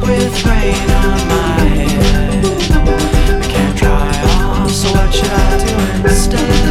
with rain on my head. I can't dry off, so what should I do instead?